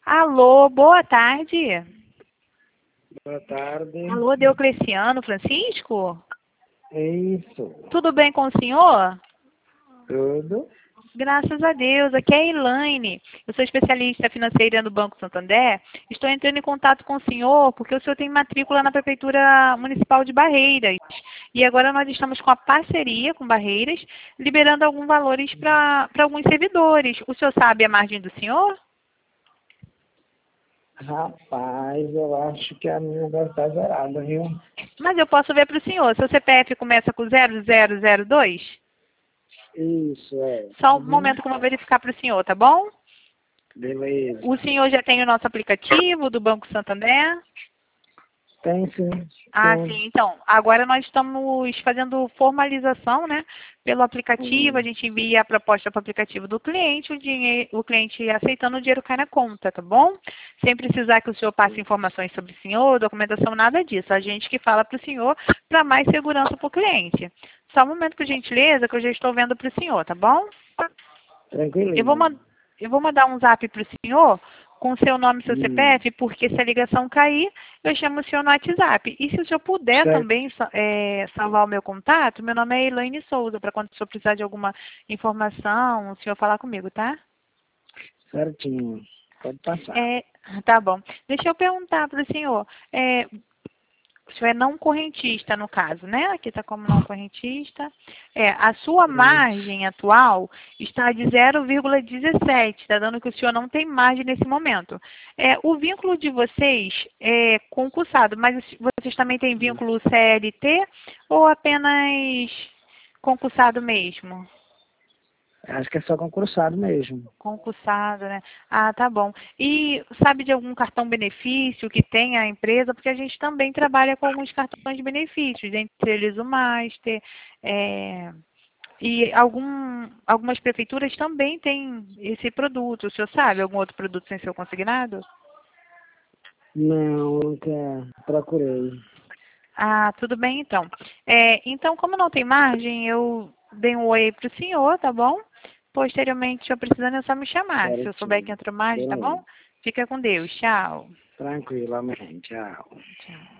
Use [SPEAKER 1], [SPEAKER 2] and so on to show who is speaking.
[SPEAKER 1] Alô, boa tarde.
[SPEAKER 2] Boa tarde.
[SPEAKER 1] Alô, Deocleciano Francisco?
[SPEAKER 2] É isso.
[SPEAKER 1] Tudo bem com o senhor?
[SPEAKER 2] Tudo.
[SPEAKER 1] Graças a Deus. Aqui é a Elaine. Eu sou especialista financeira do Banco Santander. Estou entrando em contato com o senhor porque o senhor tem matrícula na Prefeitura Municipal de Barreiras. E agora nós estamos com a parceria com Barreiras, liberando alguns valores para alguns servidores. O senhor sabe a margem do senhor?
[SPEAKER 2] Rapaz, eu acho que a minha deve estar zerada, viu?
[SPEAKER 1] Mas eu posso ver para o senhor. Seu CPF começa com 0002?
[SPEAKER 2] Isso, é.
[SPEAKER 1] Só um momento que eu vou verificar para o senhor, tá bom?
[SPEAKER 2] Beleza.
[SPEAKER 1] O senhor já tem o nosso aplicativo do Banco Santander?
[SPEAKER 2] Tem sim.
[SPEAKER 1] Ah,
[SPEAKER 2] Tem.
[SPEAKER 1] sim. Então, agora nós estamos fazendo formalização, né? Pelo aplicativo, a gente envia a proposta para o aplicativo do cliente, o cliente aceitando, o dinheiro cai na conta, tá bom? Sem precisar que o senhor passe informações sobre o senhor, documentação, nada disso. A gente que fala para o senhor para mais segurança para o cliente. Só um momento, por gentileza, que eu já estou vendo para o senhor, tá bom?
[SPEAKER 2] Tranquilo.
[SPEAKER 1] Eu vou mandar um zap para o senhor com o seu nome e seu CPF, porque se a ligação cair, eu chamo o senhor no WhatsApp. E se o senhor puder
[SPEAKER 2] Certo.
[SPEAKER 1] também salvar o meu contato, meu nome é Elaine Souza, para quando o senhor precisar de alguma informação, o senhor falar comigo, tá?
[SPEAKER 2] Certinho. Pode passar.
[SPEAKER 1] Tá bom. Deixa eu perguntar para o senhor. O senhor é não correntista, no caso, né? Aqui está como não correntista. A sua margem atual está de 0,17. Está dando que o senhor não tem margem nesse momento. O vínculo de vocês é concursado, mas vocês também têm vínculo CLT ou apenas concursado mesmo?
[SPEAKER 2] Acho que é só concursado mesmo.
[SPEAKER 1] Concursado, né? Ah, tá bom. E sabe de algum cartão benefício que tem a empresa? Porque a gente também trabalha com alguns cartões de benefícios, entre eles o Master, e algumas prefeituras também têm esse produto. O senhor sabe algum outro produto sem ser o consignado?
[SPEAKER 2] Não, nunca procurei.
[SPEAKER 1] Ah, tudo bem então. Então, como não tem margem, eu dei um oi para o senhor, tá bom? Posteriormente, se eu precisando, é só me chamar. Se eu souber que entra margem, tá bom? Fica com Deus. Tchau.
[SPEAKER 2] Tranquilamente. Tchau.
[SPEAKER 1] Tchau.